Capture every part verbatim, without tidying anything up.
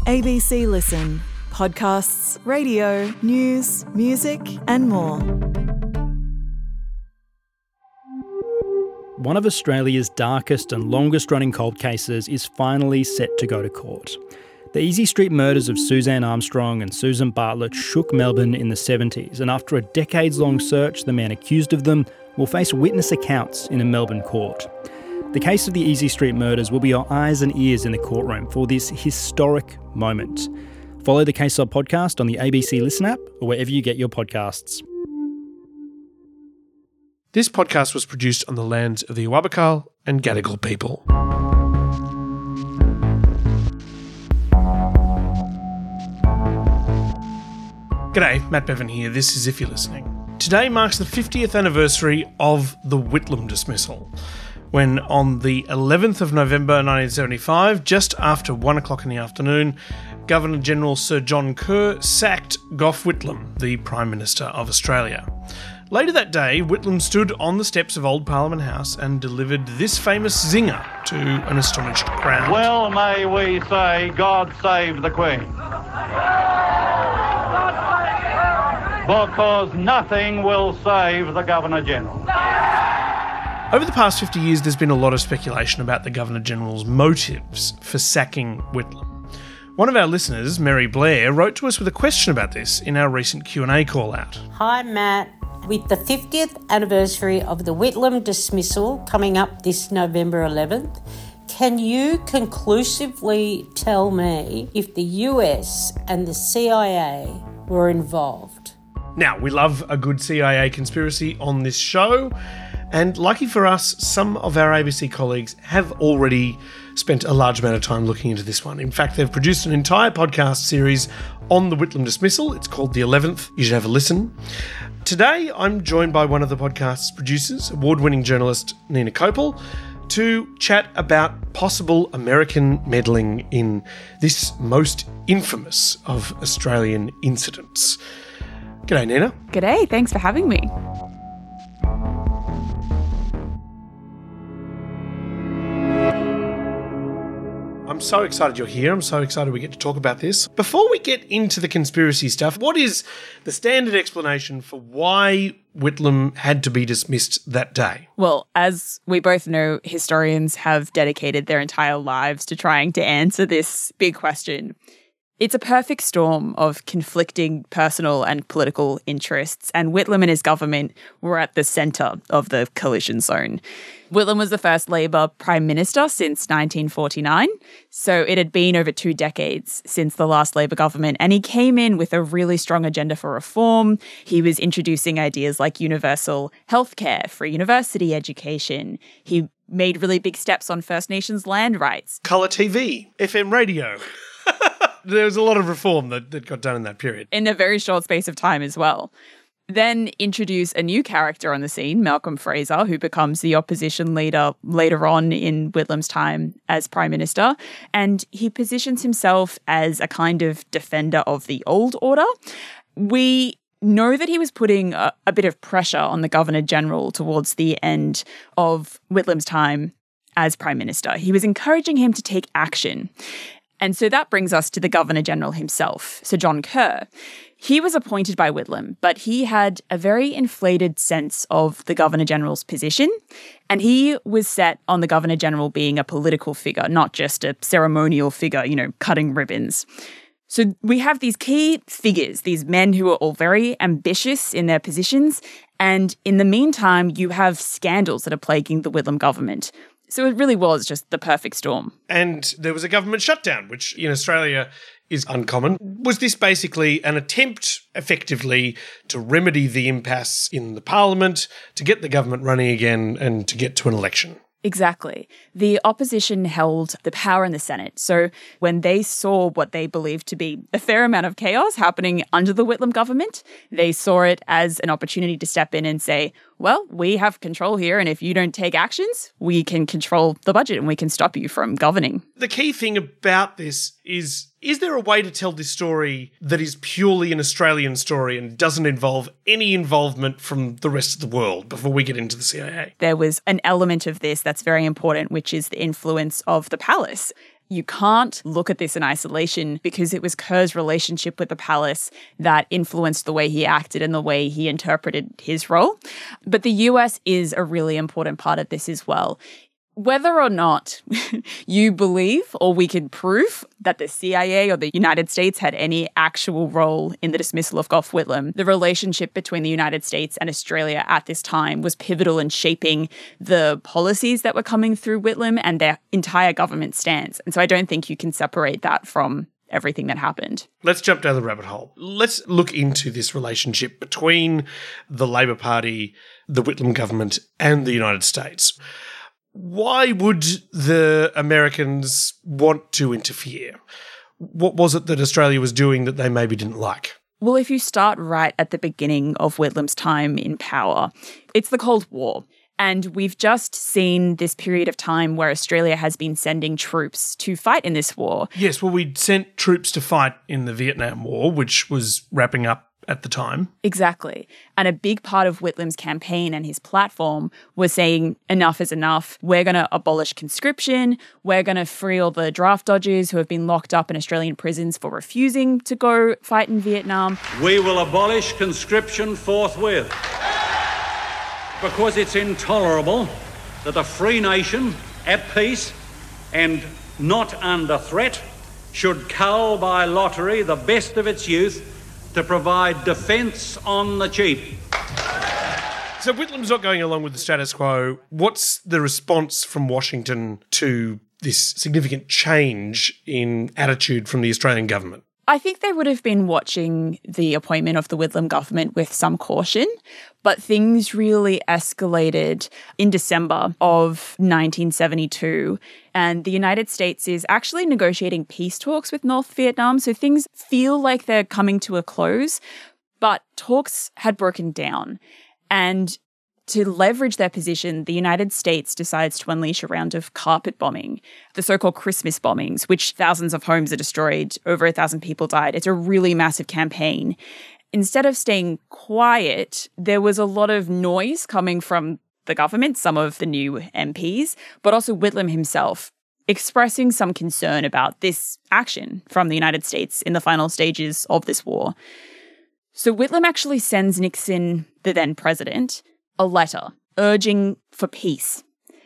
A B C Listen. Podcasts, radio, news, music and more. One of Australia's darkest and longest-running cold cases is finally set to go to court. The Easy Street murders of Suzanne Armstrong and Susan Bartlett shook Melbourne in the seventies, and after a decades-long search, the man accused of them will face witness accounts in a Melbourne court. The case of the Easy Street murders will be your eyes and ears in the courtroom for this historic moment. Follow the Case Sub podcast on the A B C Listen app or wherever you get your podcasts. This podcast was produced on the lands of the Awabakal and Gadigal people. G'day, Matt Bevan here. This is If You're Listening. Today marks the fiftieth anniversary of the Whitlam dismissal, when on the eleventh of November nineteen seventy-five, just after one o'clock in the afternoon, Governor-General Sir John Kerr sacked Gough Whitlam, the Prime Minister of Australia. Later that day, Whitlam stood on the steps of Old Parliament House and delivered this famous zinger to an astonished crowd. Well may we say, God save the Queen. Because nothing will save the Governor-General. Over the past fifty years, there's been a lot of speculation about the Governor-General's motives for sacking Whitlam. One of our listeners, Mary Blair, wrote to us with a question about this in our recent Q and A call-out. Hi, Matt. With the fiftieth anniversary of the Whitlam dismissal coming up this November eleventh, can you conclusively tell me if the U S and the C I A were involved? Now, we love a good C I A conspiracy on this show, and lucky for us, some of our A B C colleagues have already spent a large amount of time looking into this one. In fact, they've produced an entire podcast series on the Whitlam dismissal. It's called The eleventh. You should have a listen. Today, I'm joined by one of the podcast's producers, award-winning journalist Nina Kopel, to chat about possible American meddling in this most infamous of Australian incidents. G'day, Nina. G'day, thanks for having me. I'm so excited you're here. I'm so excited we get to talk about this. Before we get into the conspiracy stuff, what is the standard explanation for why Whitlam had to be dismissed that day? Well, as we both know, historians have dedicated their entire lives to trying to answer this big question. It's a perfect storm of conflicting personal and political interests, and Whitlam and his government were at the centre of the collision zone. Whitlam was the first Labor Prime Minister since nineteen forty-nine, so it had been over two decades since the last Labor government, and he came in with a really strong agenda for reform. He was introducing ideas like universal healthcare, free university education. He made really big steps on First Nations land rights. Colour T V, F M radio. There was a lot of reform that, that got done in that period. In a very short space of time as well. Then introduce a new character on the scene, Malcolm Fraser, who becomes the opposition leader later on in Whitlam's time as Prime Minister. And he positions himself as a kind of defender of the old order. We know that he was putting a, a bit of pressure on the Governor-General towards the end of Whitlam's time as Prime Minister. He was encouraging him to take action. And so that brings us to the Governor-General himself, Sir John Kerr. He was appointed by Whitlam, but he had a very inflated sense of the Governor-General's position, and he was set on the Governor-General being a political figure, not just a ceremonial figure, you know, cutting ribbons. So we have these key figures, these men who are all very ambitious in their positions, and in the meantime, you have scandals that are plaguing the Whitlam government. So it really was just the perfect storm. And there was a government shutdown, which in Australia is uncommon. Was this basically an attempt, effectively, to remedy the impasse in the parliament, to get the government running again and to get to an election? Exactly. The opposition held the power in the Senate. So when they saw what they believed to be a fair amount of chaos happening under the Whitlam government, they saw it as an opportunity to step in and say, well, we have control here, and if you don't take actions, we can control the budget and we can stop you from governing. The key thing about this is, is there a way to tell this story that is purely an Australian story and doesn't involve any involvement from the rest of the world before we get into the C I A? There was an element of this that's very important, which is the influence of the palace. You can't look at this in isolation because it was Kerr's relationship with the palace that influenced the way he acted and the way he interpreted his role. But the U S is a really important part of this as well. Whether or not you believe or we can prove that the C I A or the United States had any actual role in the dismissal of Gough Whitlam, the relationship between the United States and Australia at this time was pivotal in shaping the policies that were coming through Whitlam and their entire government stance. And so I don't think you can separate that from everything that happened. Let's jump down the rabbit hole. Let's look into this relationship between the Labor Party, the Whitlam government, and the United States. Why would the Americans want to interfere? What was it that Australia was doing that they maybe didn't like? Well, if you start right at the beginning of Whitlam's time in power, it's the Cold War. And we've just seen this period of time where Australia has been sending troops to fight in this war. Yes, well, we sent troops to fight in the Vietnam War, which was wrapping up at the time. Exactly. And a big part of Whitlam's campaign and his platform was saying enough is enough. We're going to abolish conscription. We're going to free all the draft dodgers who have been locked up in Australian prisons for refusing to go fight in Vietnam. We will abolish conscription forthwith because it's intolerable that a free nation at peace and not under threat should cull by lottery the best of its youth to provide defence on the cheap. So Whitlam's not going along with the status quo. What's the response from Washington to this significant change in attitude from the Australian government? I think they would have been watching the appointment of the Whitlam government with some caution, but things really escalated in December of nineteen seventy-two, and the United States is actually negotiating peace talks with North Vietnam, so things feel like they're coming to a close, but talks had broken down. And to leverage their position, the United States decides to unleash a round of carpet bombing, the so-called Christmas bombings, which thousands of homes are destroyed, over a thousand people died. It's a really massive campaign. Instead of staying quiet, there was a lot of noise coming from the government, some of the new M Ps, but also Whitlam himself, expressing some concern about this action from the United States in the final stages of this war. So Whitlam actually sends Nixon, the then president, a letter urging for peace.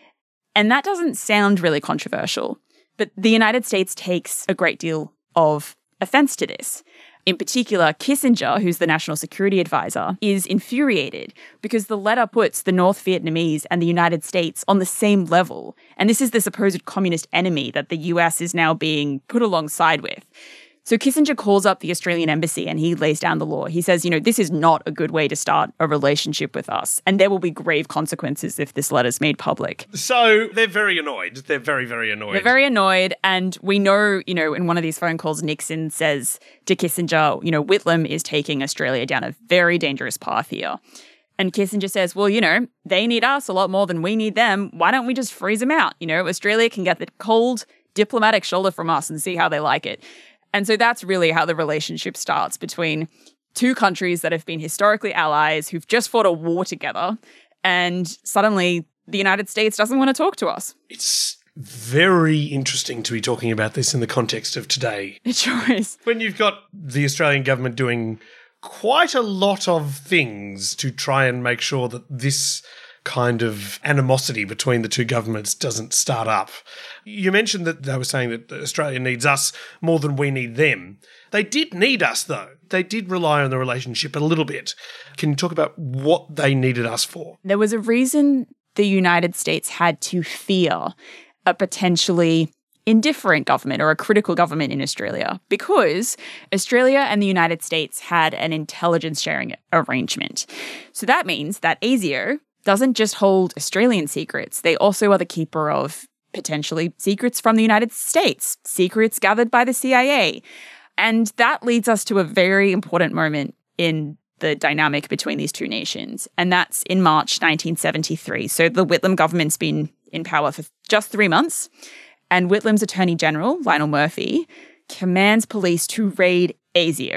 And that doesn't sound really controversial, but the United States takes a great deal of offense to this. In particular, Kissinger, who's the national security advisor, is infuriated because the letter puts the North Vietnamese and the United States on the same level. And this is the supposed communist enemy that the U S is now being put alongside with. So Kissinger calls up the Australian embassy and he lays down the law. He says, you know, this is not a good way to start a relationship with us, and there will be grave consequences if this letter's made public. So they're very annoyed. They're very, very annoyed. They're very annoyed, and we know, you know, in one of these phone calls, Nixon says to Kissinger, you know, Whitlam is taking Australia down a very dangerous path here. And Kissinger says, well, you know, they need us a lot more than we need them. Why don't we just freeze them out? You know, Australia can get the cold diplomatic shoulder from us and see how they like it. And so that's really how the relationship starts between two countries that have been historically allies who've just fought a war together, and suddenly the United States doesn't want to talk to us. It's very interesting to be talking about this in the context of today. It sure is. When you've got the Australian government doing quite a lot of things to try and make sure that this kind of animosity between the two governments doesn't start up. You mentioned that they were saying that Australia needs us more than we need them. They did need us, though. They did rely on the relationship a little bit. Can you talk about what they needed us for? There was a reason the United States had to fear a potentially indifferent government or a critical government in Australia, because Australia and the United States had an intelligence sharing arrangement. So that means that ASIO doesn't just hold Australian secrets. They also are the keeper of potentially secrets from the United States, secrets gathered by the C I A. And that leads us to a very important moment in the dynamic between these two nations. And that's in March nineteen seventy-three. So the Whitlam government's been in power for just three months. And Whitlam's Attorney General, Lionel Murphy, commands police to raid ASIO,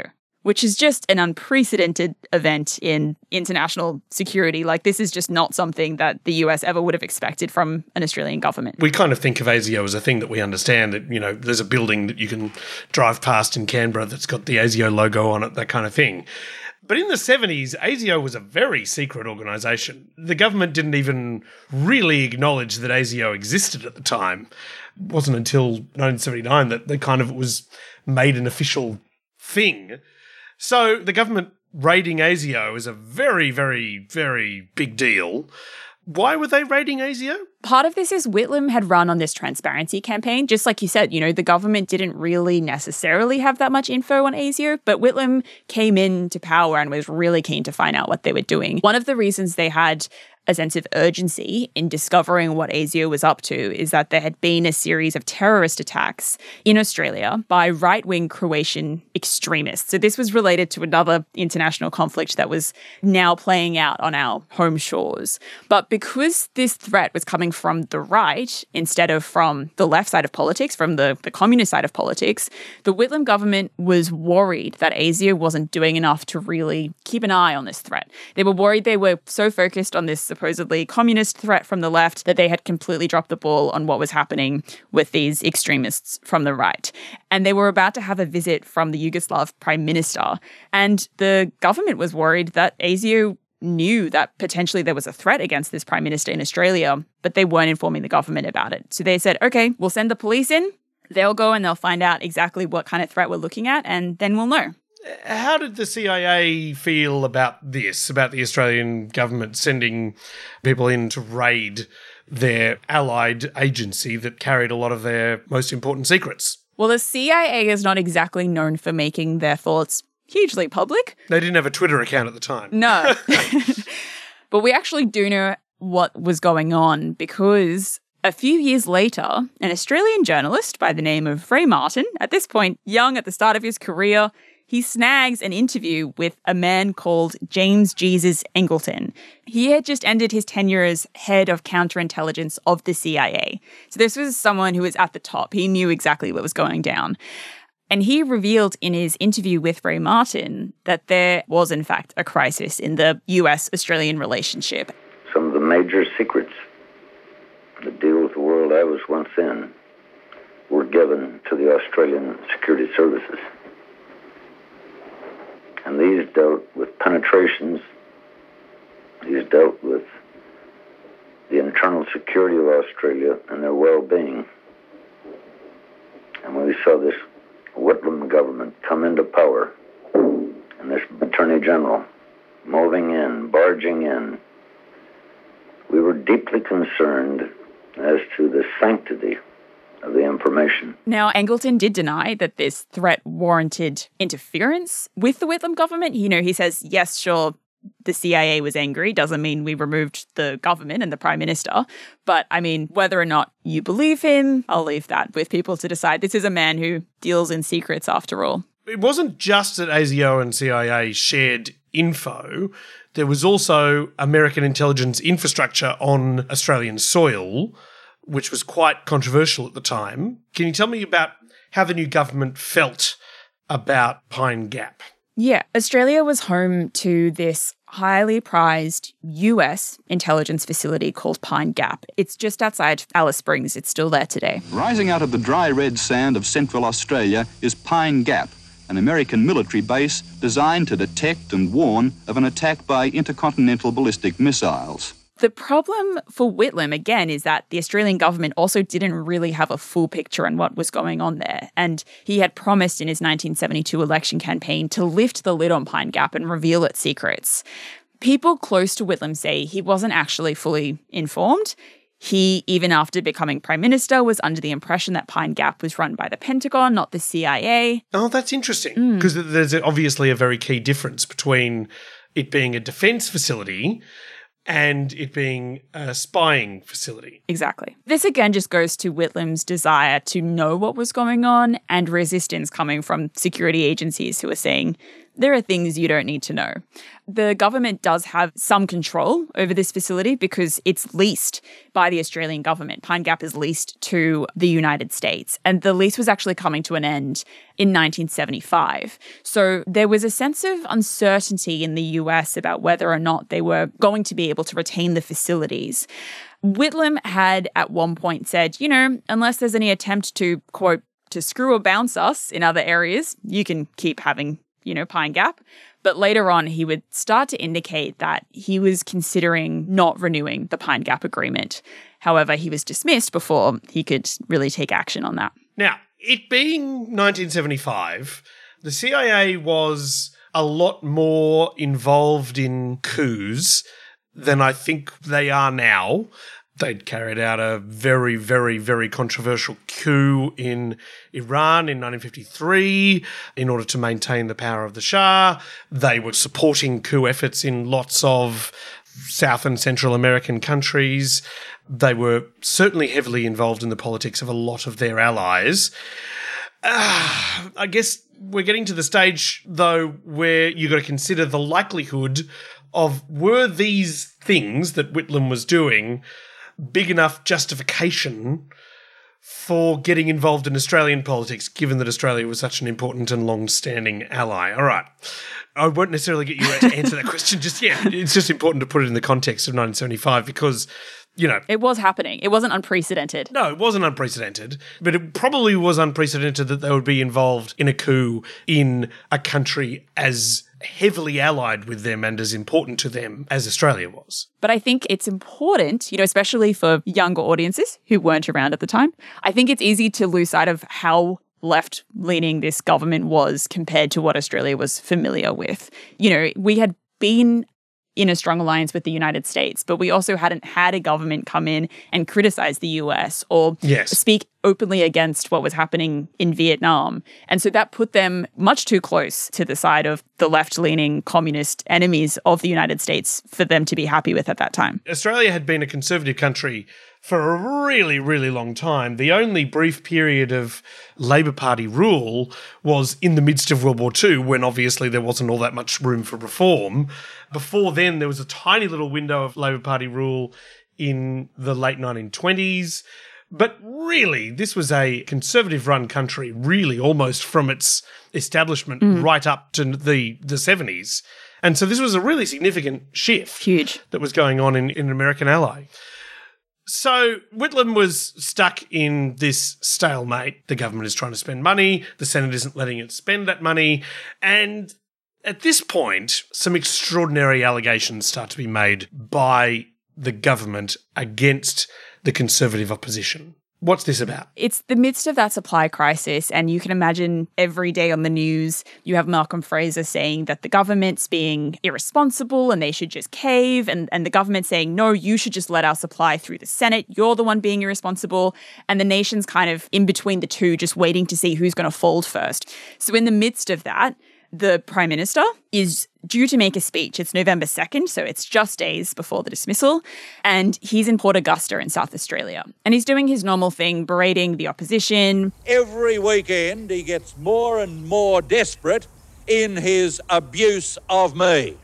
which is just an unprecedented event in international security. Like, this is just not something that the U S ever would have expected from an Australian government. We kind of think of ASIO as a thing that we understand, that, you know, there's a building that you can drive past in Canberra that's got the ASIO logo on it, that kind of thing. But in the seventies, ASIO was a very secret organisation. The government didn't even really acknowledge that ASIO existed at the time. It wasn't until nineteen seventy-nine that the kind of it was made an official thing. So the government raiding ASIO is a very, very, very big deal. Why were they raiding ASIO? Part of this is Whitlam had run on this transparency campaign. Just like you said, you know, the government didn't really necessarily have that much info on ASIO, but Whitlam came into power and was really keen to find out what they were doing. One of the reasons they had a sense of urgency in discovering what ASIO was up to is that there had been a series of terrorist attacks in Australia by right-wing Croatian extremists. So this was related to another international conflict that was now playing out on our home shores. But because this threat was coming from the right instead of from the left side of politics, from the, the communist side of politics, the Whitlam government was worried that ASIO wasn't doing enough to really keep an eye on this threat. They were worried they were so focused on this supposedly communist threat from the left that they had completely dropped the ball on what was happening with these extremists from the right. And they were about to have a visit from the Yugoslav prime minister. And the government was worried that ASIO knew that potentially there was a threat against this prime minister in Australia, but they weren't informing the government about it. So they said, okay, we'll send the police in. They'll go and they'll find out exactly what kind of threat we're looking at, and then we'll know. How did the C I A feel about this, about the Australian government sending people in to raid their allied agency that carried a lot of their most important secrets? Well, the C I A is not exactly known for making their thoughts hugely public. They didn't have a Twitter account at the time. No. But we actually do know what was going on because a few years later, an Australian journalist by the name of Ray Martin, at this point young at the start of his career, he snags an interview with a man called James Jesus Angleton. He had just ended his tenure as head of counterintelligence of the C I A. So this was someone who was at the top. He knew exactly what was going down. And he revealed in his interview with Ray Martin that there was, in fact, a crisis in the U S-Australian relationship. Some of the major secrets that deal with the world I was once in were given to the Australian security services. And these dealt with penetrations. These dealt with the internal security of Australia and their well-being. And when we saw this Whitlam government come into power, and this Attorney General moving in, barging in, we were deeply concerned as to the sanctity of the information. Now, Angleton did deny that this threat warranted interference with the Whitlam government. You know, he says, yes, sure, the C I A was angry. Doesn't mean we removed the government and the Prime Minister. But, I mean, whether or not you believe him, I'll leave that with people to decide. This is a man who deals in secrets, after all. It wasn't just that ASIO and C I A shared info. There was also American intelligence infrastructure on Australian soil, which was quite controversial at the time. Can you tell me about how the new government felt about Pine Gap? Yeah, Australia was home to this highly prized U S intelligence facility called Pine Gap. It's just outside Alice Springs. It's still there today. Rising out of the dry red sand of central Australia is Pine Gap, an American military base designed to detect and warn of an attack by intercontinental ballistic missiles. The problem for Whitlam, again, is that the Australian government also didn't really have a full picture on what was going on there. And he had promised in his nineteen seventy-two election campaign to lift the lid on Pine Gap and reveal its secrets. People close to Whitlam say he wasn't actually fully informed. He, even after becoming Prime Minister, was under the impression that Pine Gap was run by the Pentagon, not the C I A. Oh, that's interesting. Because mm. there's obviously a very key difference between it being a defence facility and it being a spying facility. Exactly. This again just goes to Whitlam's desire to know what was going on and resistance coming from security agencies who are saying, there are things you don't need to know. The government does have some control over this facility because it's leased by the Australian government. Pine Gap is leased to the United States, and the lease was actually coming to an end in nineteen seventy-five. So there was a sense of uncertainty in the U S about whether or not they were going to be able to retain the facilities. Whitlam had at one point said, you know, unless there's any attempt to, quote, to screw or bounce us in other areas, you can keep having, you know, Pine Gap. But later on, he would start to indicate that he was considering not renewing the Pine Gap agreement. However, he was dismissed before he could really take action on that. Now, it being nineteen seventy-five, the C I A was a lot more involved in coups than I think they are now. They'd carried out a very, very, very controversial coup in Iran in nineteen fifty-three in order to maintain the power of the Shah. They were supporting coup efforts in lots of South and Central American countries. They were certainly heavily involved in the politics of a lot of their allies. Uh, I guess we're getting to the stage, though, where you've got to consider the likelihood of, were these things that Whitlam was doing big enough justification for getting involved in Australian politics, given that Australia was such an important and long-standing ally? All right. I won't necessarily get you to answer that question just yet. It's just important to put it in the context of nineteen seventy-five because, you know... It was happening. It wasn't unprecedented. No, it wasn't unprecedented, but it probably was unprecedented that they would be involved in a coup in a country as heavily allied with them and as important to them as Australia was. But I think it's important, you know, especially for younger audiences who weren't around at the time. I think it's easy to lose sight of how left-leaning this government was compared to what Australia was familiar with. You know, we had been in a strong alliance with the United States, but we also hadn't had a government come in and criticize the U S or yes. speak openly against what was happening in Vietnam. And so that put them much too close to the side of the left-leaning communist enemies of the United States for them to be happy with at that time. Australia had been a conservative country for a really, really long time. The only brief period of Labor Party rule was in the midst of World War Two, when obviously there wasn't all that much room for reform. Before then, there was a tiny little window of Labor Party rule in the late nineteen twenties. But really, this was a conservative-run country, really almost from its establishment mm. right up to the, the seventies. And so this was a really significant shift Huge. that was going on in, in an American ally. So Whitlam was stuck in this stalemate. The government is trying to spend money. The Senate isn't letting it spend that money. And at this point, some extraordinary allegations start to be made by the government against the Conservative opposition. What's this about? It's the midst of that supply crisis, and you can imagine every day on the news, you have Malcolm Fraser saying that the government's being irresponsible and they should just cave, and, and the government saying, no, you should just let our supply through the Senate. You're the one being irresponsible. And the nation's kind of in between the two, just waiting to see who's going to fold first. So in the midst of that, the Prime Minister is due to make a speech. It's November second, so it's just days before the dismissal. And he's in Port Augusta in South Australia. And he's doing his normal thing, berating the opposition. Every weekend he gets more and more desperate in his abuse of me.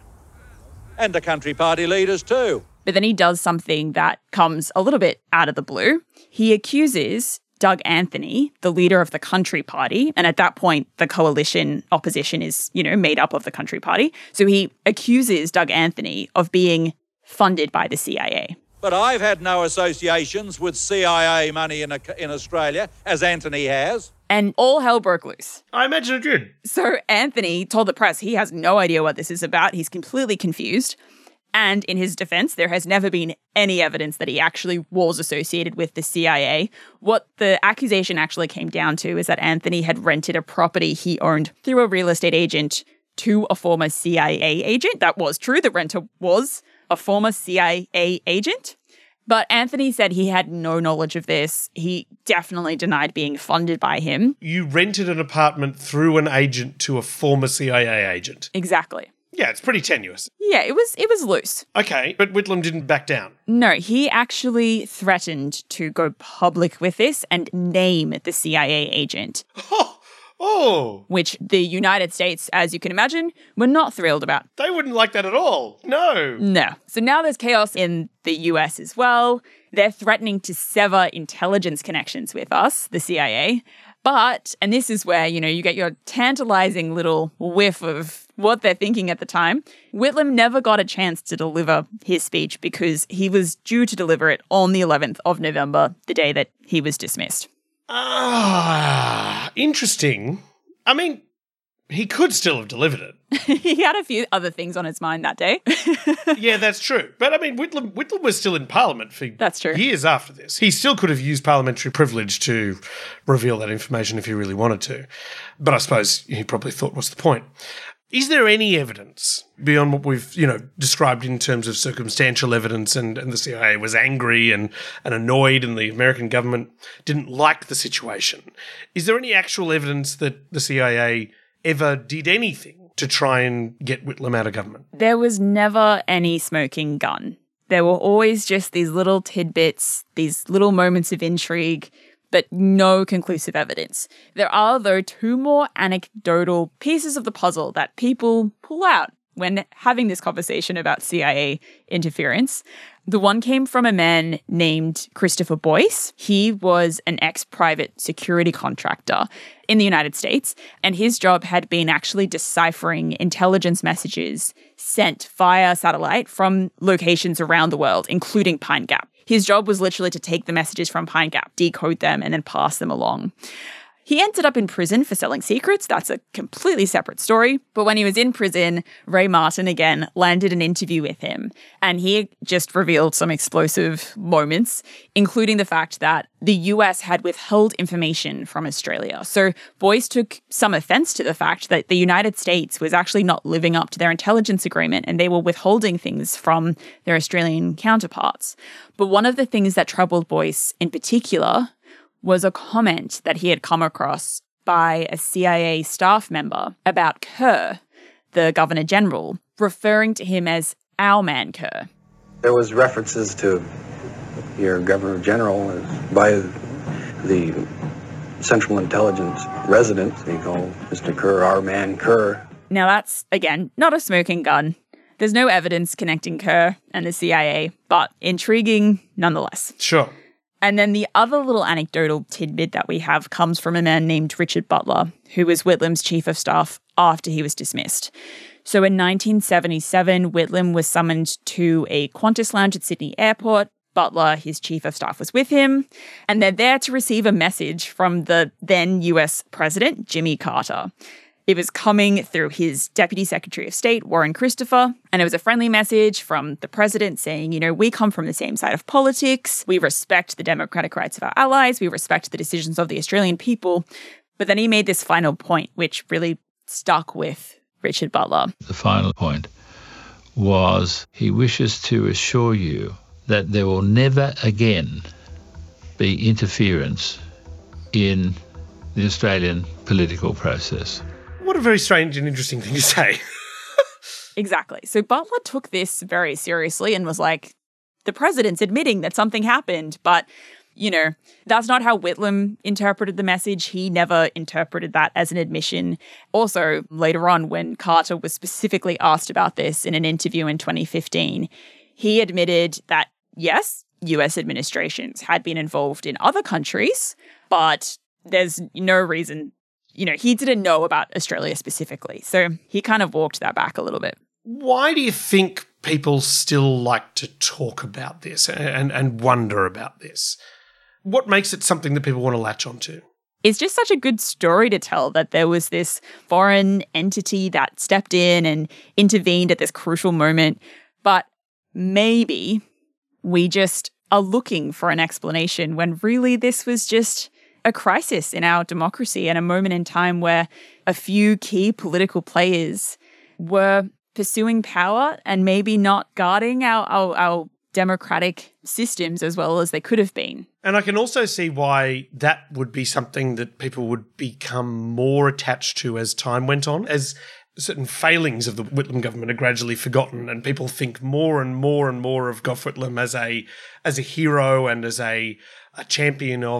And the country party leaders too. But then he does something that comes a little bit out of the blue. He accuses Doug Anthony, the leader of the Country Party, and at that point, the coalition opposition is, you know, made up of the Country Party. So he accuses Doug Anthony of being funded by the C I A. But I've had no associations with C I A money in, a, in Australia, as Anthony has. And all hell broke loose. I imagine it did. So Anthony told the press he has no idea what this is about. He's completely confused. And in his defense, there has never been any evidence that he actually was associated with the C I A. What the accusation actually came down to is that Anthony had rented a property he owned through a real estate agent to a former C I A agent. That was true. The renter was a former C I A agent. But Anthony said he had no knowledge of this. He definitely denied being funded by him. You rented an apartment through an agent to a former C I A agent. Exactly. Yeah, it's pretty tenuous. Yeah, it was it was loose. Okay, but Whitlam didn't back down. No, he actually threatened to go public with this and name the C I A agent. Oh, Oh. Which the United States, as you can imagine, were not thrilled about. They wouldn't like that at all. No. No. So now there's chaos in the U S as well. They're threatening to sever intelligence connections with us, the C I A. But, and this is where, you know, you get your tantalizing little whiff of what they're thinking at the time, Whitlam never got a chance to deliver his speech because he was due to deliver it on the eleventh of November, the day that he was dismissed. Ah, interesting. I mean, he could still have delivered it. He had a few other things on his mind that day. Yeah, that's true. But I mean, Whitlam, Whitlam was still in Parliament for that's true. years after this. He still could have used parliamentary privilege to reveal that information if he really wanted to. But I suppose he probably thought, what's the point? Is there any evidence beyond what we've, you know, described in terms of circumstantial evidence and, and the C I A was angry and, and annoyed and the American government didn't like the situation? Is there any actual evidence that the C I A ever did anything to try and get Whitlam out of government? There was never any smoking gun. There were always just these little tidbits, these little moments of intrigue, but no conclusive evidence. There are, though, two more anecdotal pieces of the puzzle that people pull out when having this conversation about C I A interference. The one came from a man named Christopher Boyce. He was an ex-private security contractor in the United States, and his job had been actually deciphering intelligence messages sent via satellite from locations around the world, including Pine Gap. His job was literally to take the messages from Pine Gap, decode them, and then pass them along. He ended up in prison for selling secrets. That's a completely separate story. But when he was in prison, Ray Martin, again, landed an interview with him. And he just revealed some explosive moments, including the fact that the U S had withheld information from Australia. So Boyce took some offense to the fact that the United States was actually not living up to their intelligence agreement and they were withholding things from their Australian counterparts. But one of the things that troubled Boyce in particular was a comment that he had come across by a C I A staff member about Kerr, the Governor General, referring to him as our man Kerr. There was references to your Governor General by the Central Intelligence resident. They call Mister Kerr our man Kerr. Now that's, again, not a smoking gun. There's no evidence connecting Kerr and the C I A, but intriguing nonetheless. Sure. And then the other little anecdotal tidbit that we have comes from a man named Richard Butler, who was Whitlam's chief of staff after he was dismissed. So in nineteen seventy-seven, Whitlam was summoned to a Qantas lounge at Sydney Airport. Butler, his chief of staff, was with him, and they're there to receive a message from the then U S President, Jimmy Carter. It was coming through his Deputy Secretary of State, Warren Christopher, and it was a friendly message from the president saying, you know, we come from the same side of politics, we respect the democratic rights of our allies, we respect the decisions of the Australian people. But then he made this final point, which really stuck with Richard Butler. The final point was he wishes to assure you that there will never again be interference in the Australian political process. What a very strange and interesting thing to say. Exactly. So Butler took this very seriously and was like, the president's admitting that something happened, but, you know, that's not how Whitlam interpreted the message. He never interpreted that as an admission. Also, later on, when Carter was specifically asked about this in an interview in twenty fifteen, he admitted that, yes, U S administrations had been involved in other countries, but there's no reason, you know, he didn't know about Australia specifically. So he kind of walked that back a little bit. Why do you think people still like to talk about this and, and wonder about this? What makes it something that people want to latch onto? It's just such a good story to tell that there was this foreign entity that stepped in and intervened at this crucial moment. But maybe we just are looking for an explanation when really this was just a crisis in our democracy and a moment in time where a few key political players were pursuing power and maybe not guarding our, our, our democratic systems as well as they could have been. And I can also see why that would be something that people would become more attached to as time went on, as certain failings of the Whitlam government are gradually forgotten and people think more and more and more of Gough Whitlam as a as a hero and as a, a champion of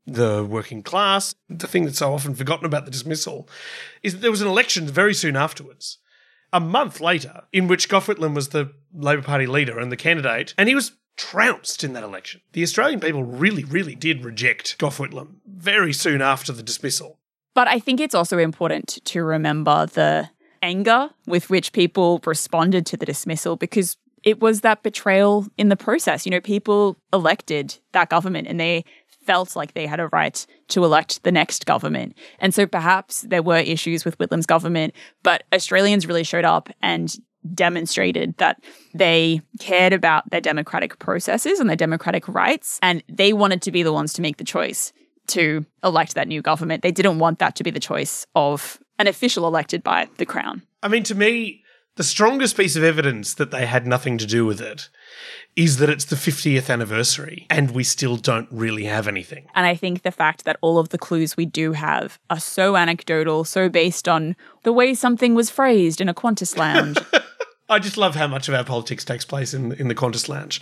the working class. The thing that's so often forgotten about the dismissal is that there was an election very soon afterwards, a month later, in which Gough Whitlam was the Labor Party leader and the candidate, and he was trounced in that election. The Australian people really, really did reject Gough Whitlam very soon after the dismissal. But I think it's also important to remember the anger with which people responded to the dismissal, because it was that betrayal in the process. You know, people elected that government and they felt like they had a right to elect the next government. And so perhaps there were issues with Whitlam's government, but Australians really showed up and demonstrated that they cared about their democratic processes and their democratic rights, and they wanted to be the ones to make the choice to elect that new government. They didn't want that to be the choice of an official elected by the Crown. I mean, to me, the strongest piece of evidence that they had nothing to do with it is that it's the fiftieth anniversary and we still don't really have anything. And I think the fact that all of the clues we do have are so anecdotal, so based on the way something was phrased in a Qantas lounge. I just love how much of our politics takes place in, in the Qantas lounge.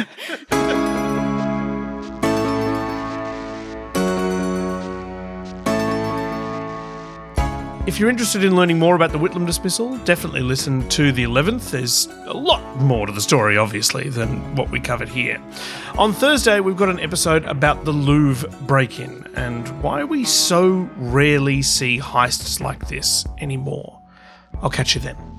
If you're interested in learning more about the Whitlam dismissal, definitely listen to the eleventh. There's a lot more to the story, obviously, than what we covered here. On Thursday, we've got an episode about the Louvre break-in and why we so rarely see heists like this anymore. I'll catch you then.